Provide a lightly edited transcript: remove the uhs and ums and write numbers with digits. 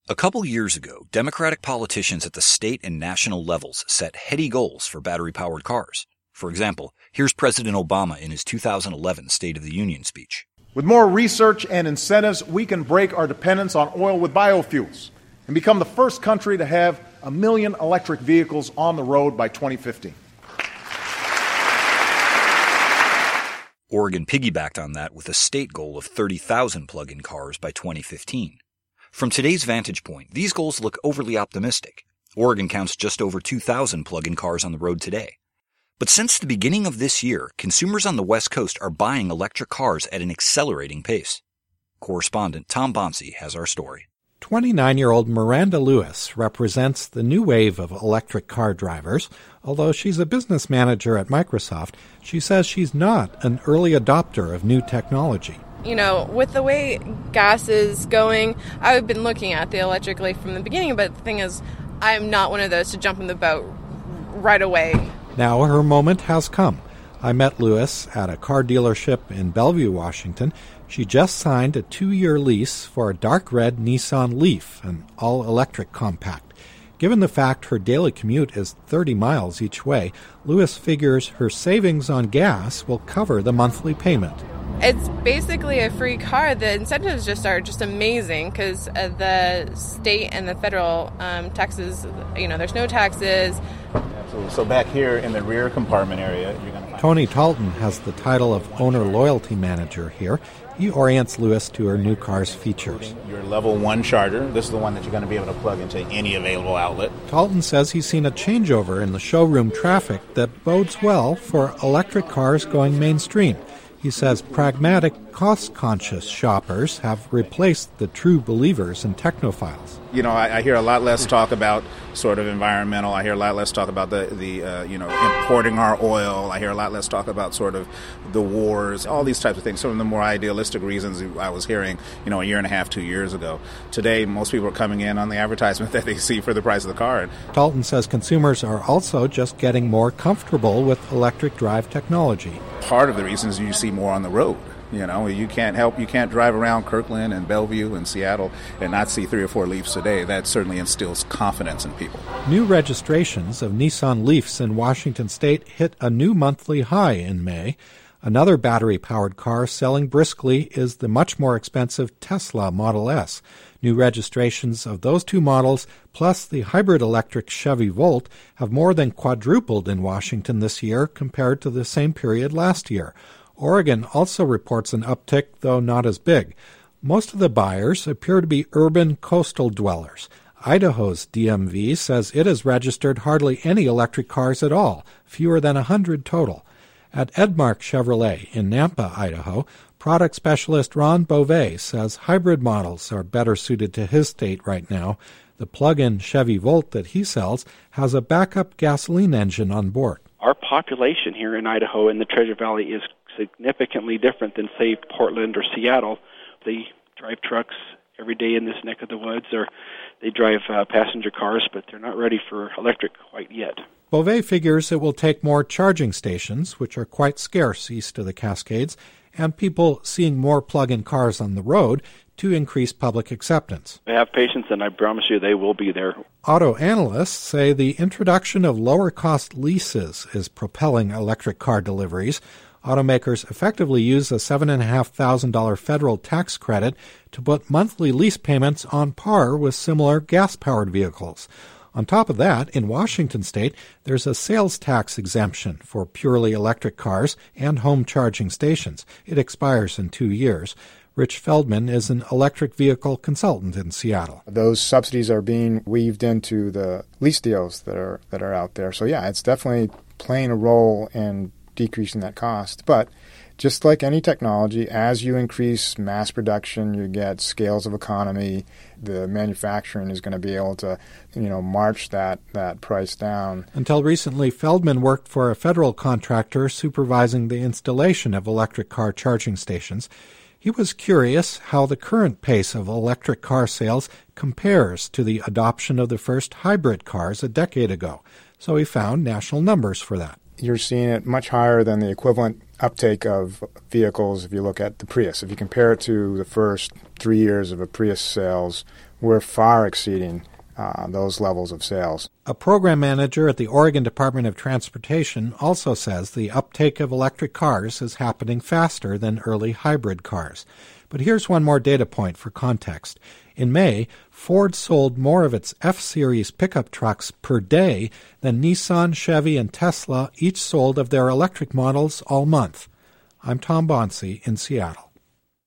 A couple years ago, Democratic politicians at the state and national levels set heady goals for battery-powered cars. For example, here's President Obama in his 2011 State of the Union speech. With more research and incentives, we can break our dependence on oil with biofuels and become the first country to have 1 million electric vehicles on the road by 2015. Oregon piggybacked on that with a state goal of 30,000 plug-in cars by 2015. From today's vantage point, these goals look overly optimistic. Oregon counts just over 2,000 plug-in cars on the road today. But since the beginning of this year, consumers on the West Coast are buying electric cars at an accelerating pace. Correspondent Tom Bonsi has our story. 29-year-old Miranda Lewis represents the new wave of electric car drivers. Although she's a business manager at Microsoft, she says she's not an early adopter of new technology. You know, with the way gas is going, I've been looking at the electric from the beginning, but the thing is, I'm not one of those to jump in the boat right away. Now her moment has come. I met Lewis at a car dealership in Bellevue, Washington. She just signed a 2-year lease for a dark red Nissan Leaf, an all-electric compact. Given the fact her daily commute is 30 miles each way, Lewis figures her savings on gas will cover the monthly payment. It's basically a free car. The incentives are just amazing because the state and the federal taxes, there's no taxes. So back here in the rear compartment area, you're going to find... Tony Talton has the title of Owner Loyalty Manager here. He orients Lewis to her new car's features. Your level 1 charger. This is the one that you're going to be able to plug into any available outlet. Talton says he's seen a changeover in the showroom traffic that bodes well for electric cars going mainstream. He says pragmatic, cost-conscious shoppers have replaced the true believers in technophiles. I hear a lot less talk about sort of environmental. I hear a lot less talk about the importing our oil. I hear a lot less talk about sort of the wars, all these types of things. Some of the more idealistic reasons I was hearing, a year and a half, 2 years ago. Today, most people are coming in on the advertisement that they see for the price of the car. Talton says consumers are also just getting more comfortable with electric drive technology. Part of the reason is you see more on the road. You can't drive around Kirkland and Bellevue and Seattle and not see 3 or 4 Leafs a day. That certainly instills confidence in people. New registrations of Nissan Leafs in Washington state hit a new monthly high in May. Another battery-powered car selling briskly is the much more expensive Tesla Model S. New registrations of those two models, plus the hybrid electric Chevy Volt, have more than quadrupled in Washington this year compared to the same period last year. Oregon also reports an uptick, though not as big. Most of the buyers appear to be urban coastal dwellers. Idaho's DMV says it has registered hardly any electric cars at all, fewer than 100 total. At Edmark Chevrolet in Nampa, Idaho, product specialist Ron Beauvais says hybrid models are better suited to his state right now. The plug-in Chevy Volt that he sells has a backup gasoline engine on board. Our population here in Idaho in the Treasure Valley is significantly different than, say, Portland or Seattle. They drive trucks every day in this neck of the woods, or they drive passenger cars, but they're not ready for electric quite yet. Beauvais figures it will take more charging stations, which are quite scarce east of the Cascades, and people seeing more plug-in cars on the road to increase public acceptance. Have patience, and I promise you they will be there. Auto analysts say the introduction of lower-cost leases is propelling electric car deliveries. Automakers effectively use a $7,500 federal tax credit to put monthly lease payments on par with similar gas-powered vehicles. On top of that, in Washington state, there's a sales tax exemption for purely electric cars and home charging stations. It expires in 2 years. Rich Feldman is an electric vehicle consultant in Seattle. Those subsidies are being weaved into the lease deals that are out there. So yeah, it's definitely playing a role in decreasing that cost. But just like any technology, as you increase mass production, you get scales of economy. The manufacturing is going to be able to, march that price down. Until recently, Feldman worked for a federal contractor supervising the installation of electric car charging stations. He was curious how the current pace of electric car sales compares to the adoption of the first hybrid cars a decade ago. So he found national numbers for that. You're seeing it much higher than the equivalent uptake of vehicles if you look at the Prius. If you compare it to the first 3 years of a Prius sales we're far exceeding those levels of sales. A program manager at the Oregon Department of Transportation also says the uptake of electric cars is happening faster than early hybrid cars. But here's one more data point for context. In May, Ford sold more of its F-Series pickup trucks per day than Nissan, Chevy, and Tesla each sold of their electric models all month. I'm Tom Bonsi in Seattle.